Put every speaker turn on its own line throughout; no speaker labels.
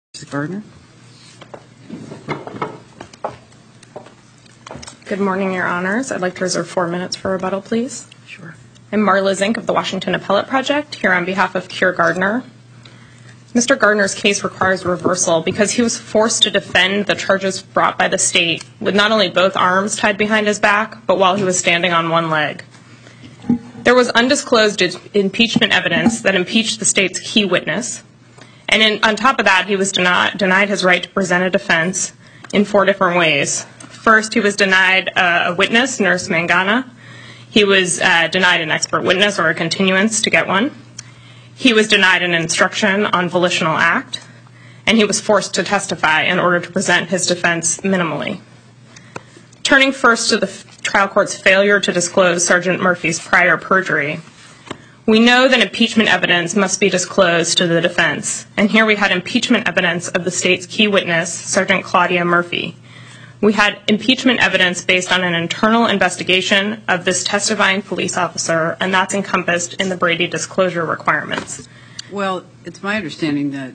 Mrs. Gardner.
Good morning, Your Honors. I'd like to reserve 4 minutes for rebuttal, please.
Sure.
I'm Marla Zink of the Washington Appellate Project, here on behalf of Keir Gardner. Mr. Gardner's case requires reversal because he was forced to defend the charges brought by the state with not only both arms tied behind his back, but while he was standing on one leg. There was undisclosed impeachment evidence that impeached the state's key witness, and on top of that, he was denied his right to present a defense in 4 different ways. First, he was denied a witness, Nurse Mangana. He was denied an expert witness or a continuance to get one. He was denied an instruction on volitional act, and he was forced to testify in order to present his defense minimally. Turning first to the trial court's failure to disclose Sergeant Murphy's prior perjury, we know that impeachment evidence must be disclosed to the defense, and here we had impeachment evidence of the state's key witness, Sergeant Claudia Murphy. We had impeachment evidence based on an internal investigation of this testifying police officer, and that's encompassed in the Brady disclosure requirements.
Well, it's my understanding that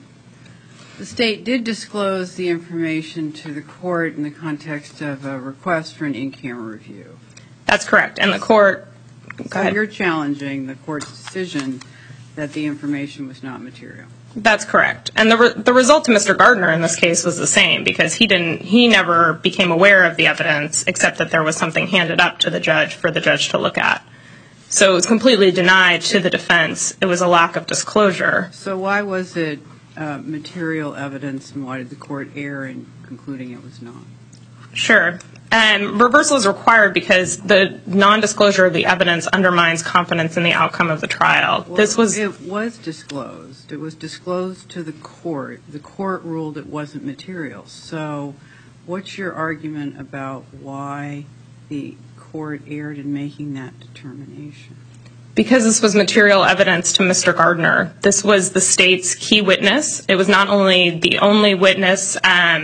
the state did disclose the information to the court in the context of a request for an in-camera review.
That's correct, and the court...
So you're challenging the court's decision that the information was not material.
That's correct. And the result to Mr. Gardner in this case was the same, because he never became aware of the evidence except that there was something handed up to the judge for the judge to look at. So it was completely denied to the defense. It was a lack of disclosure.
So why was it material evidence, and why did the court err in concluding it was not?
Sure. Reversal is required because the non-disclosure of the evidence undermines confidence in the outcome of the trial.
Well, it was disclosed. It was disclosed to the court. The court ruled it wasn't material. So what's your argument about why the court erred in making that determination?
Because this was material evidence to Mr. Gardner. This was the state's key witness. It was not only the only witness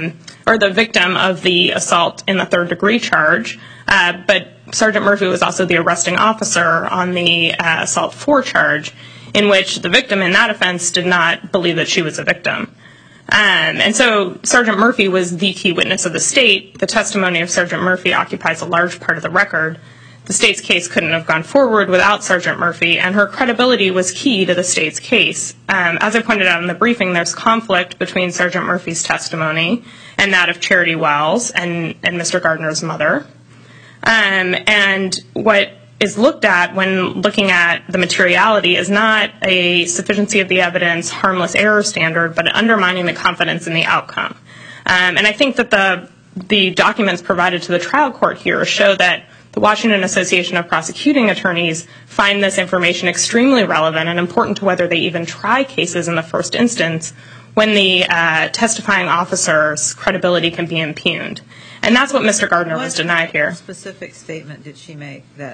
or the victim of the assault in the third-degree charge, but Sergeant Murphy was also the arresting officer on the assault 4 charge, in which the victim in that offense did not believe that she was a victim. And so Sergeant Murphy was the key witness of the state. The testimony of Sergeant Murphy occupies a large part of the record. The state's case couldn't have gone forward without Sergeant Murphy, and her credibility was key to the state's case. As I pointed out in the briefing, there's conflict between Sergeant Murphy's testimony and that of Charity Wells and Mr. Gardner's mother. And what is looked at when looking at the materiality is not a sufficiency of the evidence, harmless error standard, but undermining the confidence in the outcome. And I think that the documents provided to the trial court here show that the Washington Association of Prosecuting Attorneys find this information extremely relevant and important to whether they even try cases in the first instance when the testifying officer's credibility can be impugned. And that's what Mr. Gardner was denied here.
What specific statement did she make that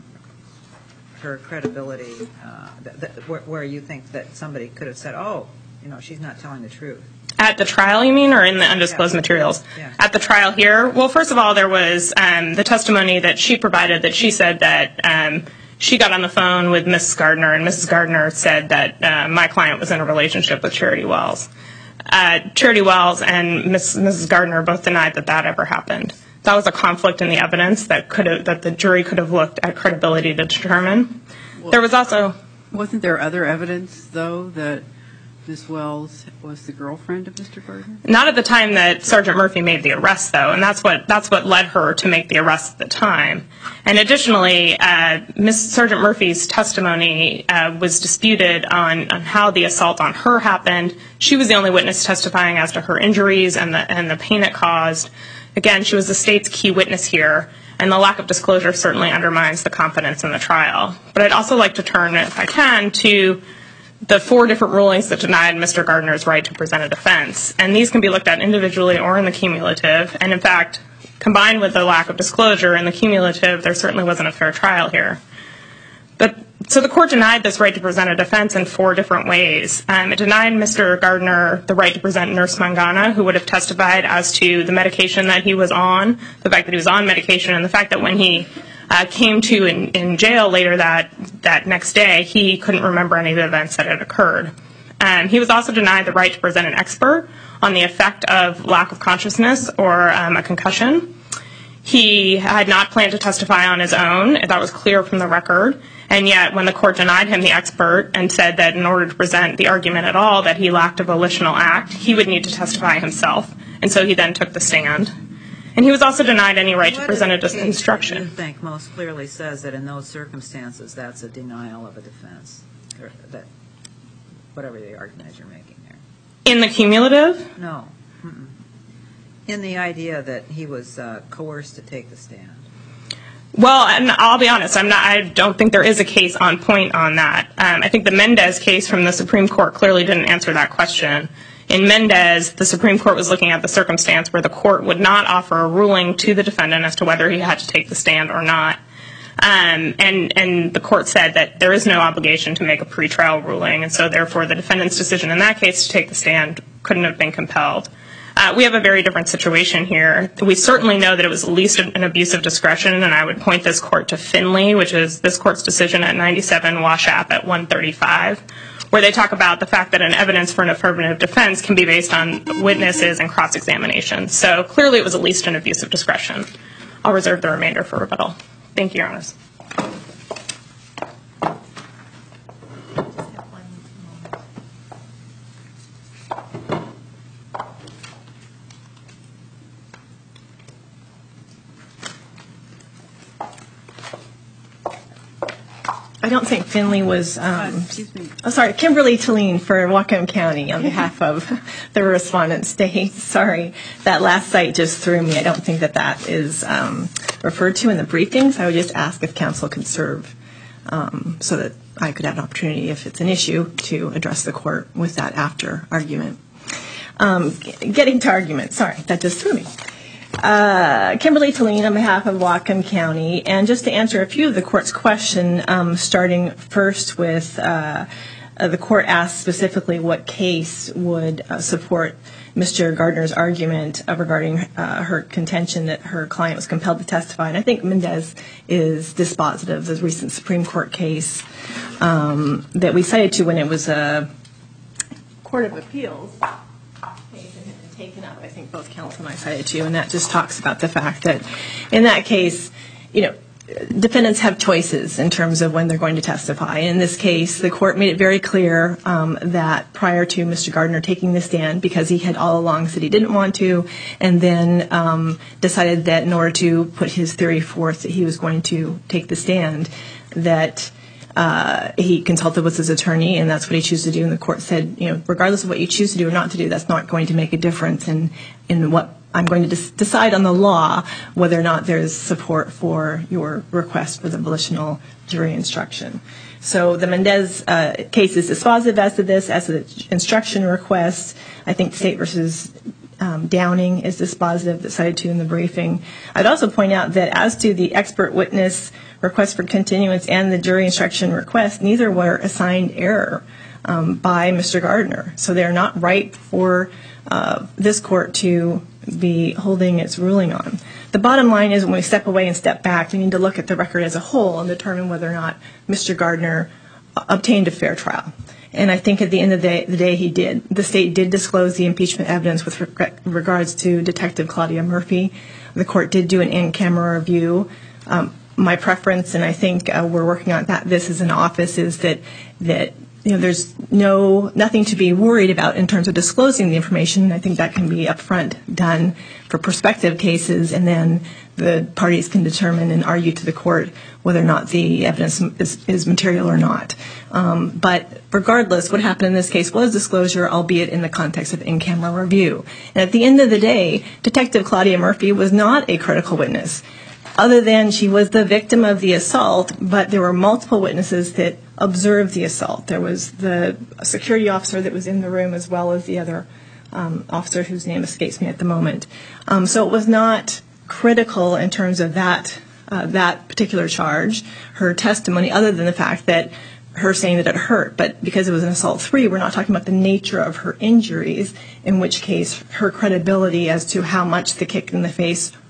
her credibility, where you think that somebody could have said, oh, she's not telling the truth?
At the trial, you mean, or in the undisclosed materials?
Yeah.
At the trial here? Well, first of all, there was the testimony that she provided that she said that she got on the phone with Mrs. Gardner, and Mrs. Gardner said that my client was in a relationship with Charity Wells. Charity Wells and Mrs. Gardner both denied that that ever happened. That was a conflict in the evidence that the jury could have looked at credibility to determine.
Well,
there was also...
Wasn't there other evidence, though, that Ms. Wells was the girlfriend of Mr. Gardner?
Not at the time that Sergeant Murphy made the arrest, though, and that's what led her to make the arrest at the time. And additionally, Sergeant Murphy's testimony was disputed on how the assault on her happened. She was the only witness testifying as to her injuries and the pain it caused. Again, she was the state's key witness here, and the lack of disclosure certainly undermines the confidence in the trial. But I'd also like to turn, if I can, to the 4 different rulings that denied Mr. Gardner's right to present a defense. And these can be looked at individually or in the cumulative. And in fact, combined with the lack of disclosure in the cumulative, there certainly wasn't a fair trial here. So the court denied this right to present a defense in 4 different ways. It denied Mr. Gardner the right to present Nurse Mangana, who would have testified as to the medication that he was on, the fact that he was on medication, and the fact that when he came to in jail later that next day, he couldn't remember any of the events that had occurred. He was also denied the right to present an expert on the effect of lack of consciousness or a concussion. He had not planned to testify on his own. That was clear from the record. And yet, when the court denied him the expert and said that in order to present the argument at all that he lacked a volitional act, he would need to testify himself. And so he then took the stand. And he was also denied any right to present an instruction.
What do you think most clearly says that in those circumstances that's a denial of a defense, or that whatever the argument you're making there?
In the cumulative?
No. Mm-mm. In the idea that he was coerced to take the stand.
Well, and I'll be honest, I don't think there is a case on point on that. I think the Mendez case from the Supreme Court clearly didn't answer that question. In Mendez, the Supreme Court was looking at the circumstance where the court would not offer a ruling to the defendant as to whether he had to take the stand or not. And the court said that there is no obligation to make a pretrial ruling, and so therefore the defendant's decision in that case to take the stand couldn't have been compelled. We have a very different situation here. We certainly know that it was at least an abuse of discretion, and I would point this court to Finley, which is this court's decision at 97 Washap at 135, where they talk about the fact that an evidence for an affirmative defense can be based on witnesses and cross-examination. So clearly it was at least an abuse of discretion. I'll reserve the remainder for rebuttal. Thank you, Your Honors.
I don't think Finley was, Kimberly Talene for Whatcom County on behalf of the respondent state. Sorry, that last cite just threw me. I don't think that is referred to in the briefings. I would just ask if counsel could serve so that I could have an opportunity, if it's an issue, to address the court with that after argument. Getting to argument, sorry, that just threw me. Kimberly Talene on behalf of Whatcom County, and just to answer a few of the court's questions, starting first with the court asked specifically what case would support Mr. Gardner's argument regarding her contention that her client was compelled to testify, and I think Mendez is dispositive. There's a recent Supreme Court case that we cited to when it was a Court of Appeals. Taken up, I think both counsel and I cited to you, and that just talks about the fact that in that case, defendants have choices in terms of when they're going to testify. In this case, the court made it very clear that prior to Mr. Gardner taking the stand, because he had all along said he didn't want to, and then decided that in order to put his theory forth that he was going to take the stand, that he consulted with his attorney, and that's what he chose to do. And the court said, regardless of what you choose to do or not to do, that's not going to make a difference in what I'm going to decide on the law, whether or not there's support for your request for the volitional jury instruction. So the Mendez case is dispositive as to this, as to the instruction request. I think State versus Downing is dispositive, that's cited to in the briefing. I'd also point out that as to the expert witness request for continuance and the jury instruction request, neither were assigned error by Mr. Gardner. So they're not ripe for this court to be holding its ruling on. The bottom line is when we step away and step back, we need to look at the record as a whole and determine whether or not Mr. Gardner obtained a fair trial. And I think at the end of the day he did. The State did disclose the impeachment evidence with regards to Detective Claudia Murphy. The court did do an in-camera review. My preference, and I think we're working on this as an office, is that there's nothing to be worried about in terms of disclosing the information. I think that can be upfront done for prospective cases, and then the parties can determine and argue to the court whether or not the evidence is material or not. But regardless, what happened in this case was disclosure, albeit in the context of in-camera review. And at the end of the day, Detective Claudia Murphy was not a critical witness, other than she was the victim of the assault, but there were multiple witnesses that observed the assault. There was the security officer that was in the room, as well as the other officer whose name escapes me at the moment. So it was not critical in terms of that particular charge, her testimony, other than the fact that her saying that it hurt. But because it was an assault 3, we're not talking about the nature of her injuries, in which case her credibility as to how much the kick in the face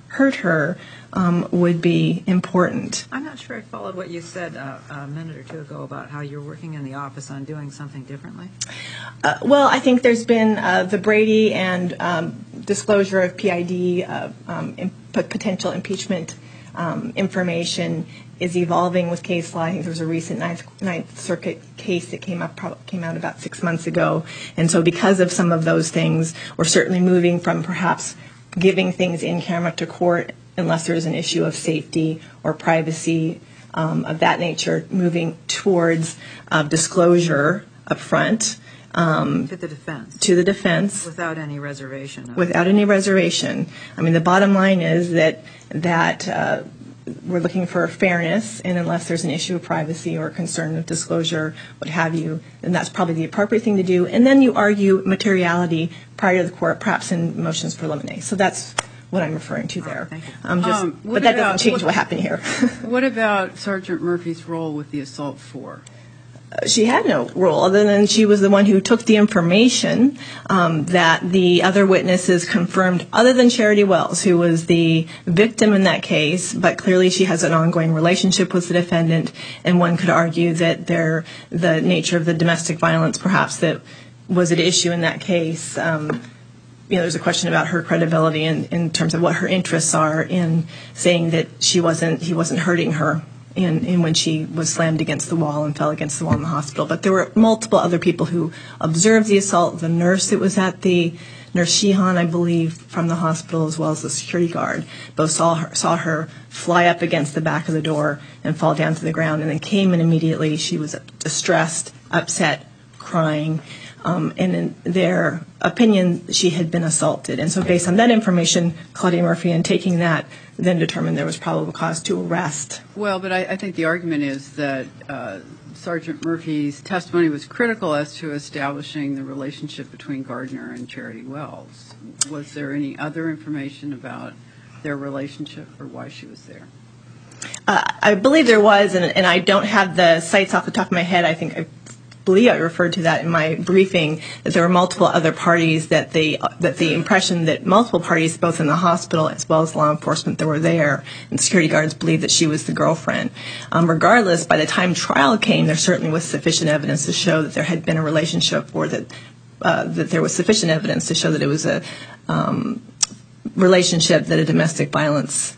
hurt her would be important.
I'm not sure I followed what you said a minute or two ago about how you're working in the office on doing something differently.
Well, I think there's been the Brady and disclosure of PID, potential impeachment information is evolving with case law. I think there was a recent Ninth Circuit case that came out about 6 months ago. And so because of some of those things, we're certainly moving from perhaps giving things in camera to court unless there is an issue of safety or privacy of that nature, moving towards disclosure up front.
To the defense.
To the defense.
Without any reservation.
Without any reservation. I mean, the bottom line is that we're looking for fairness, and unless there's an issue of privacy or concern of disclosure, what have you, then that's probably the appropriate thing to do. And then you argue materiality prior to the court, perhaps in motions for limine. So that's what I'm referring to there.
Thank you.
But that doesn't change what happened here.
What about Sergeant Murphy's role with the assault 4?
She had no role other than she was the one who took the information that the other witnesses confirmed, other than Charity Wells, who was the victim in that case, but clearly she has an ongoing relationship with the defendant, and one could argue that the nature of the domestic violence perhaps that was at issue in that case, there's a question about her credibility in terms of what her interests are in saying that he wasn't hurting her in when she was slammed against the wall and fell against the wall in the hospital. But there were multiple other people who observed the assault. The nurse that was at Nurse Sheehan, I believe, from the hospital, as well as the security guard, both saw her fly up against the back of the door and fall down to the ground, and then came in immediately. She was distressed, upset, crying. And in their opinion, she had been assaulted. And so based on that information, Claudia Murphy, in taking that, then determined there was probable cause to arrest.
Well, but I think the argument is that Sergeant Murphy's testimony was critical as to establishing the relationship between Gardner and Charity Wells. Was there any other information about their relationship or why she was there?
I believe there was, and I don't have the sites off the top of my head. I believe I referred to that in my briefing, that there were multiple other parties, that the impression that multiple parties, both in the hospital as well as law enforcement that were there, and security guards believed that she was the girlfriend. Regardless, by the time trial came, there certainly was sufficient evidence to show that there had been a relationship, or that there was sufficient evidence to show that it was a relationship, that a domestic violence,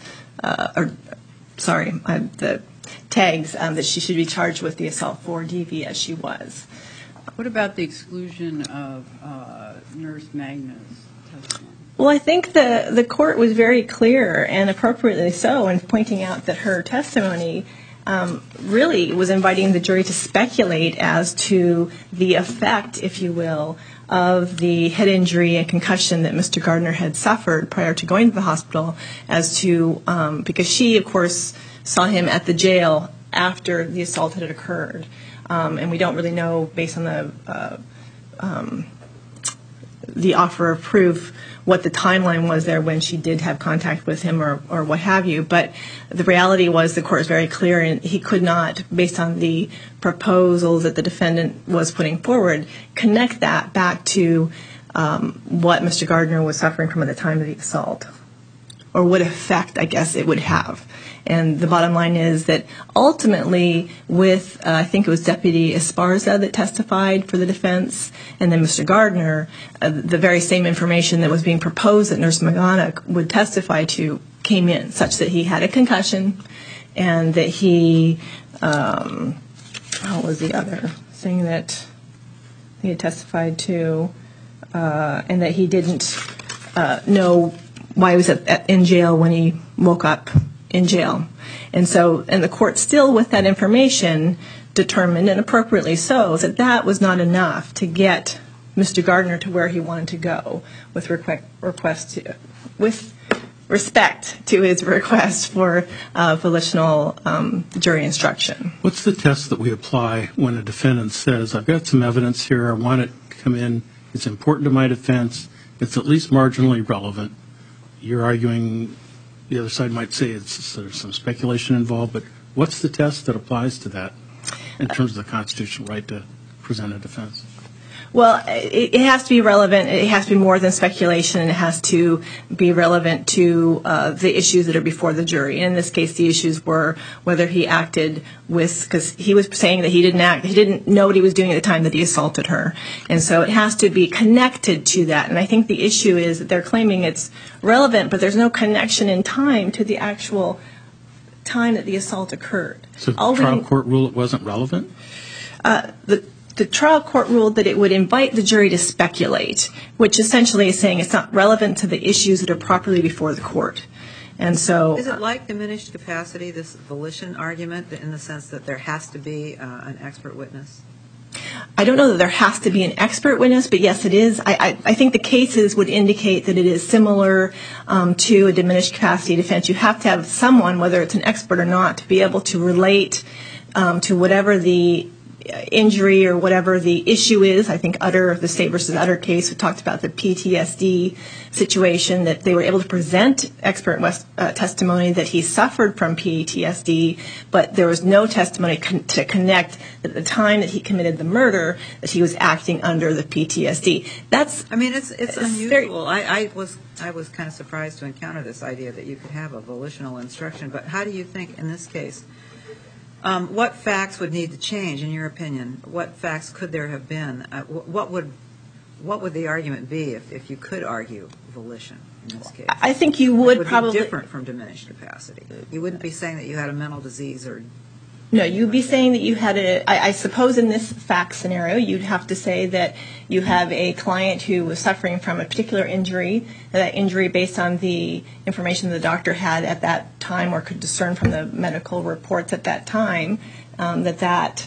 the tags, that she should be charged with the assault for DV as she was.
What about the exclusion of Nurse Magna's testimony?
Well, I think the court was very clear, and appropriately so, in pointing out that her testimony really was inviting the jury to speculate as to the effect, if you will, of the head injury and concussion that Mr. Gardner had suffered prior to going to the hospital, as to, because she, of course, saw him at the jail after the assault had occurred. And we don't really know, based on the offer of proof, what the timeline was there when she did have contact with him or what have you. But the reality was the court was very clear, and he could not, based on the proposals that the defendant was putting forward, connect that back to what Mr. Gardner was suffering from at the time of the assault, or what effect, I guess, it would have. And the bottom line is that ultimately, with I think it was Deputy Esparza that testified for the defense, and then Mr. Gardner, the very same information that was being proposed that Nurse Magana would testify to came in, such that he had a concussion, and that he, what was the other thing that he had testified to, and that he didn't know why he was in jail when he woke up in jail. And so, and the court still, with that information, determined, and appropriately so, that that was not enough to get Mr. Gardner to where he wanted to go with respect to his request for volitional jury instruction.
What's the test that we apply when a defendant says, I've got some evidence here, I want it to come in, it's important to my defense, it's at least marginally relevant? You're arguing the other side might say there's some speculation involved, but what's the test that applies to that in terms of the constitutional right to present a defense?
Well, it has to be relevant. It has to be more than speculation, and it has to be relevant to the issues that are before the jury. And in this case, the issues were whether he acted with, because he was saying that he didn't know what he was doing at the time that he assaulted her. And so it has to be connected to that. And I think the issue is that they're claiming it's relevant, but there's no connection in time to the actual time that the assault occurred.
So the trial court ruled it wasn't relevant?
The trial court ruled that it would invite the jury to speculate, which essentially is saying it's not relevant to the issues that are properly before the court. And so,
is it like diminished capacity, this volition argument, in the sense that there has to be an expert witness?
I don't know that there has to be an expert witness, but yes, it is. I think the cases would indicate that it is similar to a diminished capacity defense. You have to have someone, whether it's an expert or not, to be able to relate to whatever the injury or whatever the issue is. I think the State versus Utter case, we talked about the PTSD situation, that they were able to present expert testimony that he suffered from PTSD, but there was no testimony to connect at the time that he committed the murder that he was acting under the PTSD.
It's unusual. I was kind of surprised to encounter this idea that you could have a volitional instruction, but how do you think in this case, what facts would need to change, in your opinion? What facts could there have been? What would the argument be if you could argue volition in this case?
I think you would probably...
be different from diminished capacity. You wouldn't be saying that you had a mental disease or...
No, you'd be saying that you had I suppose in this fact scenario, you'd have to say that you have a client who was suffering from a particular injury, and that injury, based on the information the doctor had at that time or could discern from the medical reports at that time, that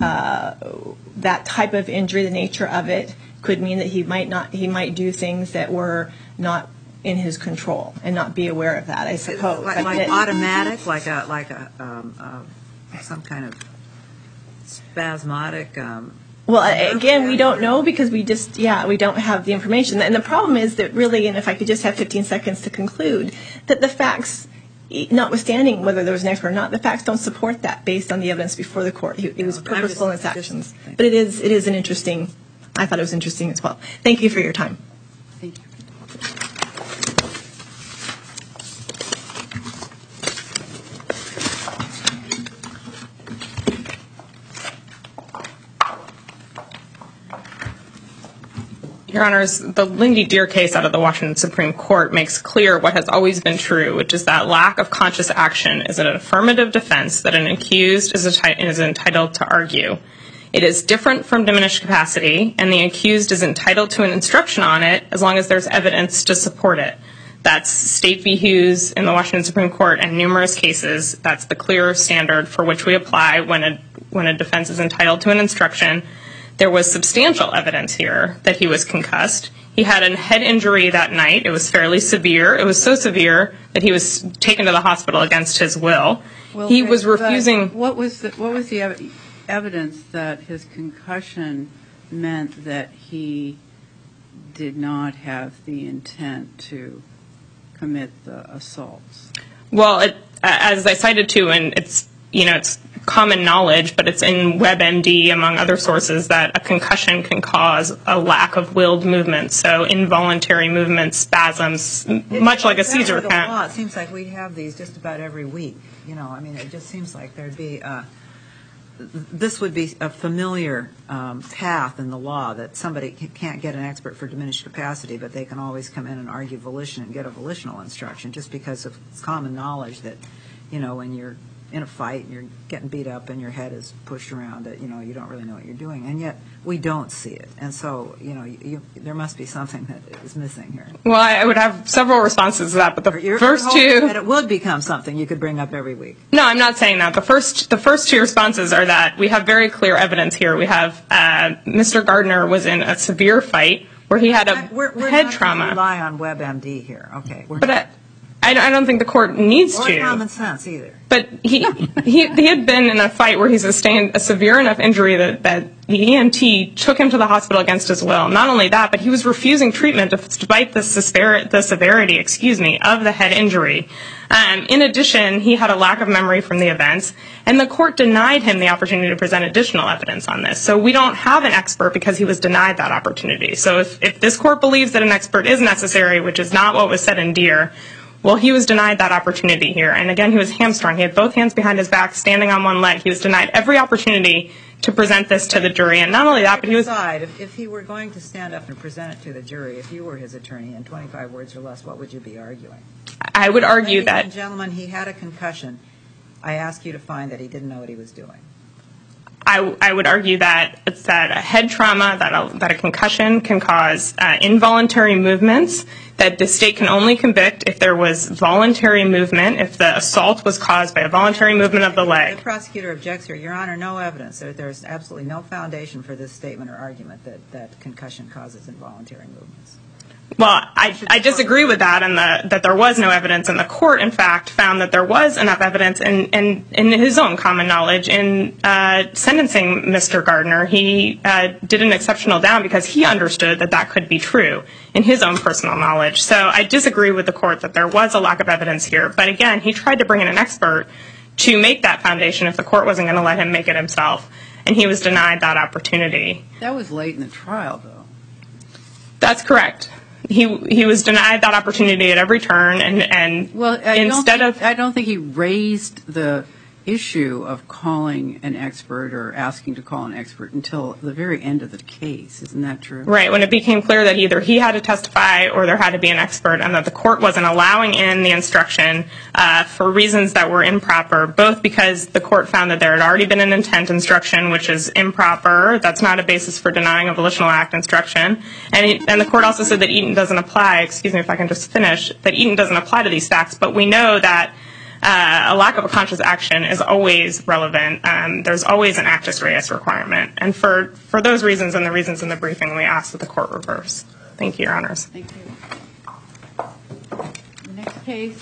type of injury, the nature of it, could mean that he might do things that were not in his control and not be aware of that, I suppose.
Like automatic, like some kind of spasmodic...
Well, again, we don't know because we don't have the information. And the problem is that really, and if I could just have 15 seconds to conclude, that the facts, notwithstanding whether there was an expert or not, the facts don't support that based on the evidence before the court. It was purposeful in its actions. But it is an interesting, I thought it was interesting as well. Thank you for your time.
Thank you.
Your Honors, the Lindy Deer case out of the Washington Supreme Court makes clear what has always been true, which is that lack of conscious action is an affirmative defense that an accused is entitled to argue. It is different from diminished capacity, and the accused is entitled to an instruction on it as long as there's evidence to support it. That's State v. Hughes in the Washington Supreme Court and numerous cases. That's the clear standard for which we apply when a defense is entitled to an instruction. There was substantial evidence here that he was concussed. He had a head injury that night. It was fairly severe. It was so severe that he was taken to the hospital against his will. He was refusing...
What was the evidence that his concussion meant that he did not have the intent to commit the assaults?
Well, as I cited too, and it's common knowledge, but it's in WebMD, among other sources, that a concussion can cause a lack of willed movement, so involuntary movements, spasms, much like a seizure can.
It seems like we have these just about every week. It just seems like there'd be this would be a familiar path in the law, that somebody can't get an expert for diminished capacity, but they can always come in and argue volition and get a volitional instruction, just because of common knowledge that, when you're in a fight and you're getting beat up and your head is pushed around, that you don't really know what you're doing, and yet we don't see it. And so there must be something that is missing here.
Well, I would have several responses to that, but the first two...
that it would become something you could bring up every week.
No, I'm not saying that. The first two responses are that we have very clear evidence here. We have Mr. Gardner was in a severe fight where he had a head trauma.
We're not going to rely on WebMD here. Okay.
I don't think the court needs
Or
to.
common sense either.
But he had been in a fight where he sustained a severe enough injury that the EMT took him to the hospital against his will. Not only that, but he was refusing treatment despite the severity of the head injury. In addition, he had a lack of memory from the events, and the court denied him the opportunity to present additional evidence on this. So we don't have an expert because he was denied that opportunity. So if this court believes that an expert is necessary, which is not what was said in Deere, well, he was denied that opportunity here. And again, he was hamstrung. He had both hands behind his back, standing on one leg. He was denied every opportunity to present this to the jury. And not only that, but he was...
If he were going to stand up and present it to the jury, if you were his attorney in 25 words or less, what would you be arguing?
I would argue that...
Ladies and gentlemen, he had a concussion. I ask you to find that he didn't know what he was doing.
I would argue that it's that a head trauma, that a concussion can cause involuntary movements, that the state can only convict if there was voluntary movement, if the assault was caused by a voluntary movement of the leg.
The prosecutor objects here. Your Honor, no evidence. There's absolutely no foundation for this statement or argument that concussion causes involuntary movements.
Well, I disagree with that, and that there was no evidence, and the court, in fact, found that there was enough evidence in his own common knowledge in sentencing Mr. Gardner. He did an exceptional down because he understood that could be true in his own personal knowledge. So I disagree with the court that there was a lack of evidence here. But again, he tried to bring in an expert to make that foundation if the court wasn't going to let him make it himself, and he was denied that opportunity.
That was late in the trial, though.
That's correct. He was denied that opportunity at every turn, and I
don't think he raised the issue of calling an expert or asking to call an expert until the very end of the case. Isn't that true?
Right, when it became clear that either he had to testify or there had to be an expert, and that the court wasn't allowing in the instruction for reasons that were improper, both because the court found that there had already been an intent instruction, which is improper. That's not a basis for denying a volitional act instruction. And the court also said that Eaton doesn't apply, excuse me if I can just finish, that Eaton doesn't apply to these facts, but we know that a lack of a conscious action is always relevant. There's always an actus reus requirement. And for those reasons and the reasons in the briefing, we ask that the court reverse. Thank you, Your Honors.
Thank you. The next case.